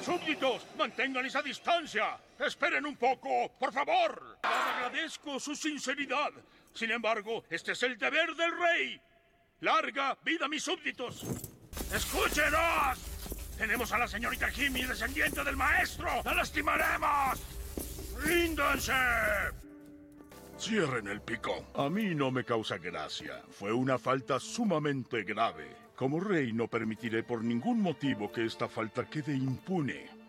¡Súbditos! ¡Mantengan esa distancia! ¡Esperen un poco, por favor! Agradezco su sinceridad. Sin embargo, este es el deber del rey. ¡Larga vida, mis súbditos! ¡Escúchenos! Tenemos a la señorita Jimmy, descendiente del maestro. ¡La lastimaremos! ¡Ríndanse! Cierren el pico. A mí no me causa gracia. Fue una falta sumamente grave. Como rey no permitiré por ningún motivo que esta falta quede impune.